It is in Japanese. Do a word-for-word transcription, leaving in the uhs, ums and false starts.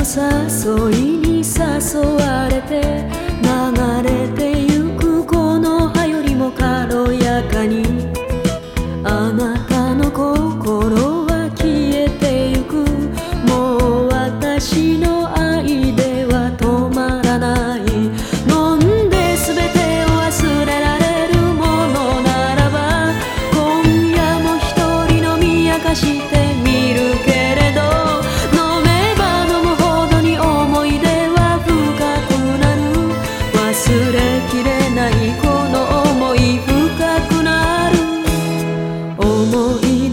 誘いに誘われて流れてゆくこの葉よりも軽やかにあなたの心は消えてゆく。もう私の愛では止まらない。飲んで全てを忘れられるものならば今夜も一人飲み明かしてみるけれど、飲めば飲むほどに思い出は深くなる。忘れきれないこの想い深くなる。思い